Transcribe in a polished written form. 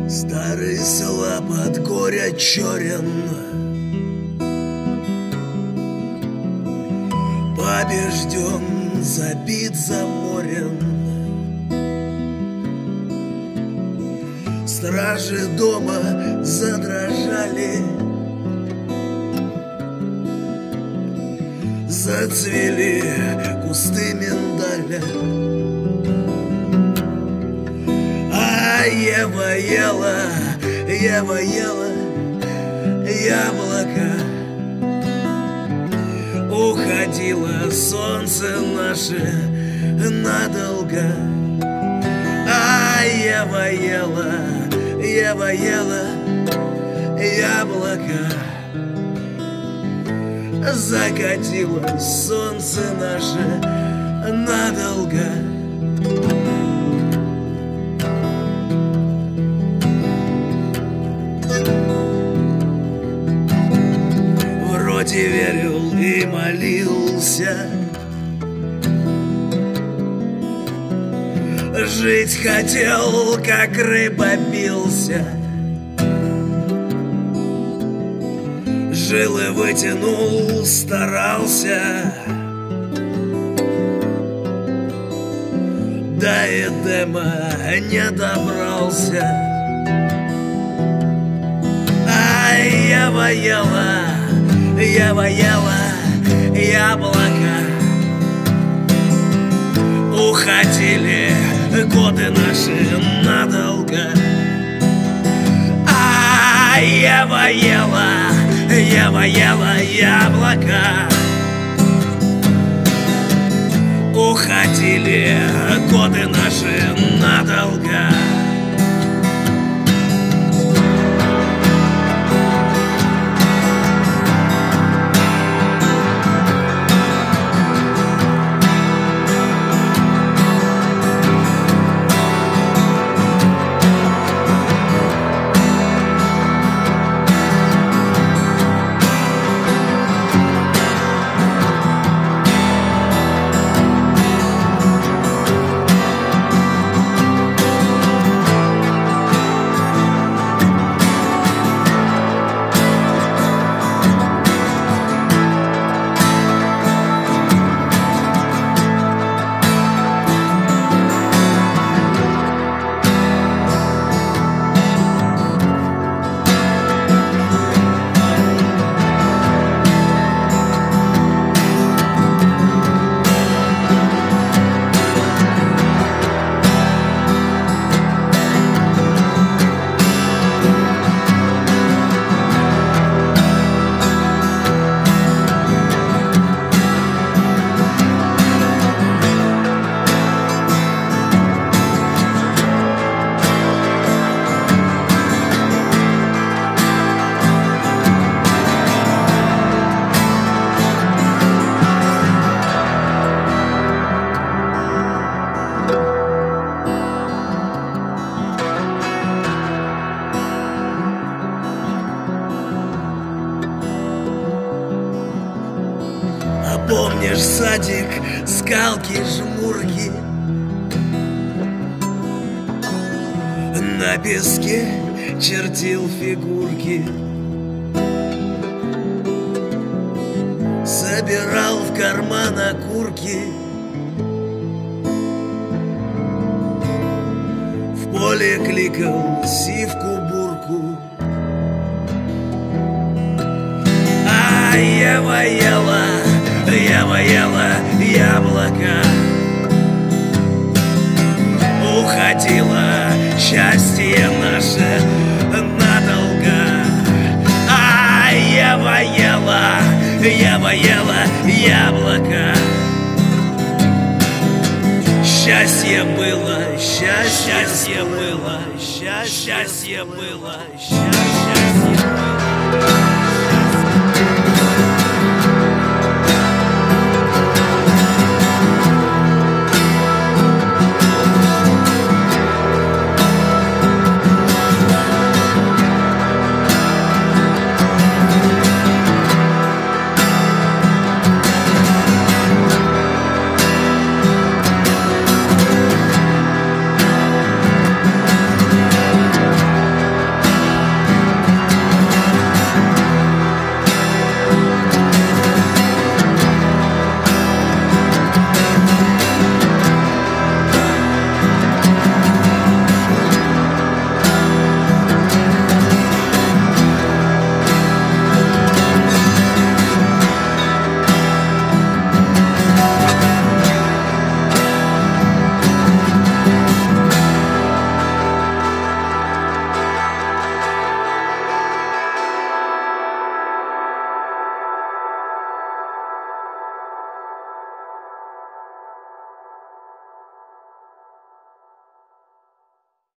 Старый слаб от горя черен, побежден, забит, заморен. Стражи дома задрожали, зацвели кусты миндаля. А Ева ела яблоко. Уходило солнце наше надолго. А Ева ела яблоко. Закатилось солнце наше надолго. Вроде верил и молился, жить хотел, как рыба бился. Жилы вытянул, старался, до Эдема не добрался. А Ева ела яблоко. Уходили годы наши надолго. А Ева ела яблоко. Уходили годы наши надолго. Помнишь садик, скалки, жмурки? На песке чертил фигурки, собирал в карман окурки. В поле кликал сивку-бурку. А Ева ела яблоко. Уходило счастье наше надолго. А Ева ела яблоко. Счастье было, счастье было, счастье было, счастье было.